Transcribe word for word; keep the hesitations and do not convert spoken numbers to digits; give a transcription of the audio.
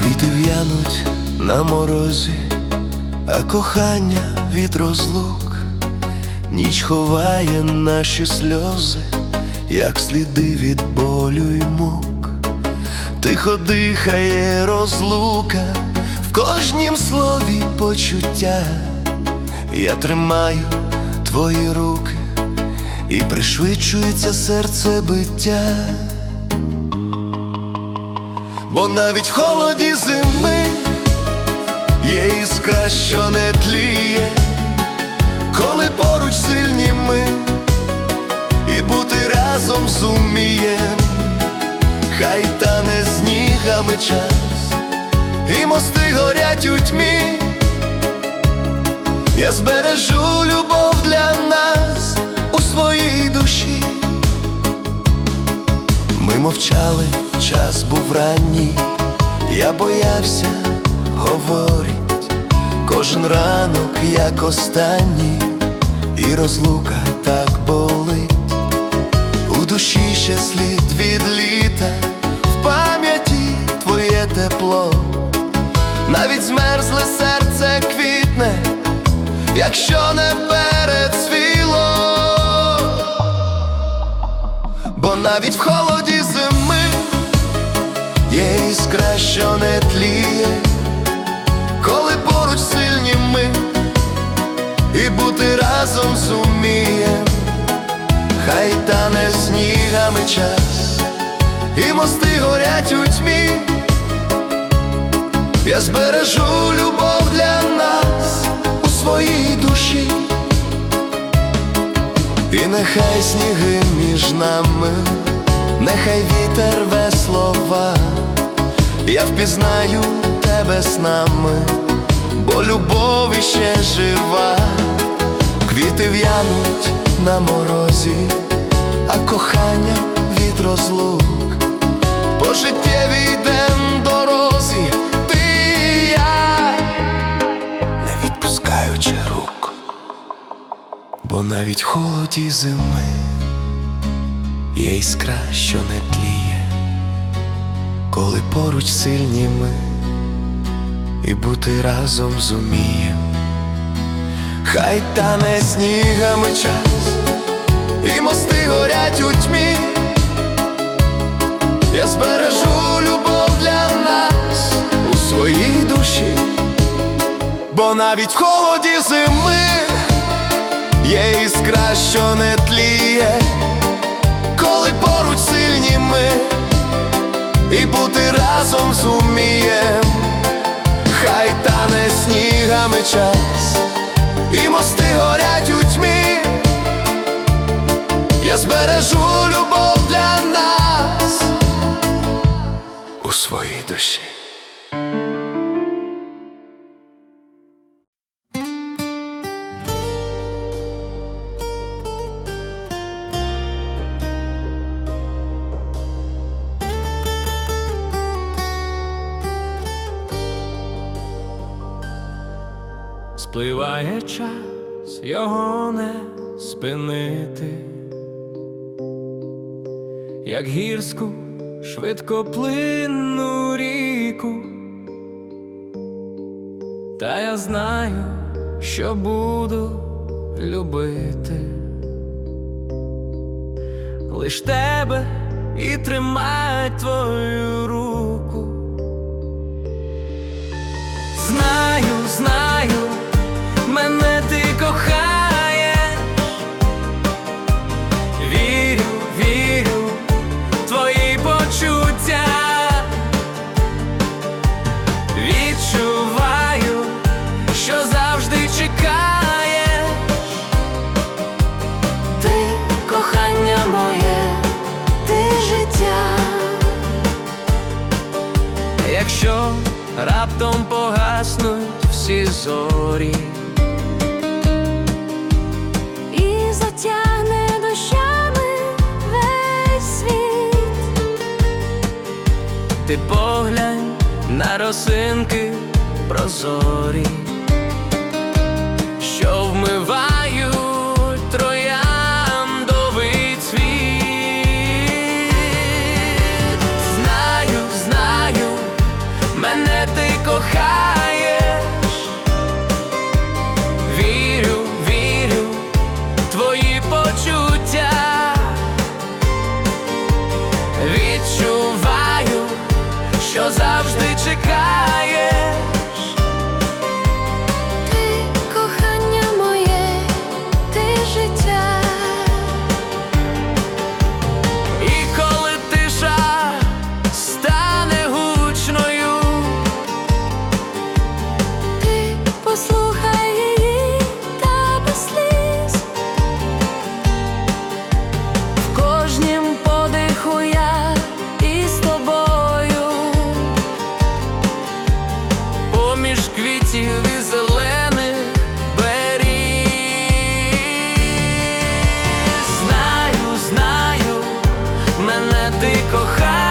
Квіти в'януть на морозі, а кохання від розлук. Ніч ховає наші сльози, як сліди від болю й мук. Тихо дихає розлука, в кожнім слові почуття. Я тримаю твої руки, і пришвидшується серцебиття. Бо навіть в холоді зими є іскра, що не тліє, коли поруч сильні ми, і бути разом зумієм. Хай тане снігами час, і мости горять у тьмі. Я збережу любов для нас у своїй душі. Ми мовчали, час був ранній, я боявся, говорить, кожен ранок як останній, і розлука так болить. У душі ще слід від літа, в пам'яті твоє тепло. Навіть змерзле серце квітне, якщо не перецвіло. Бо навіть в холоді зими є іскра, що не тліє, коли поруч сильні ми, і бути разом зумієм. Хай тане снігами час, і мости горять у тьмі. Я збережу любов для нас у своїй душі. І нехай сніги між нами, нехай вітер рве слова. Я впізнаю тебе снами, бо любов іще жива. Квіти в'януть на морозі, а кохання від розлук. По життєвій йдем дорозі, ти і я, не відпускаючи рук. Бо навіть в холоді зими є іскра, що не тліє, коли поруч сильні ми, і бути разом зумієм. Хай тане снігами час, і мости горять у тьмі. Я збережу любов для нас у своїй душі. Бо навіть в холоді зими є іскра, що не тліє, коли поруч сильні ми, і бути разом зумієм. Хай тане снігами час, і мости горять у тьмі. Я збережу любов для нас у своїй душі. Спливає час, його не спинити, як гірську швидкоплинну ріку. Та я знаю, що буду любити лиш тебе і тримать твою руку. Знаю, знаю, мене ти кохаєш, вірю, вірю в твої почуття, відчуваю, що завжди чекаєш. Ти кохання моє, ти життя. Якщо раптом погаснуть всі зорі І затягне дощами весь світ, ти поглянь на росинки прозорі, що вмивають трояндовий цвіт. Знаю, знаю, мене ти кохаєш. Вірю, вірю в твої почуття, відчуваю, що завжди чекаєш. Ти кохання моє, ти життя. І коли тиша стане гучною, Ти послухай її та без сліз. в кожнім подиху я із тобою, поміж квітів і зелених беріз. Знаю, знаю, мене ти кохаєш.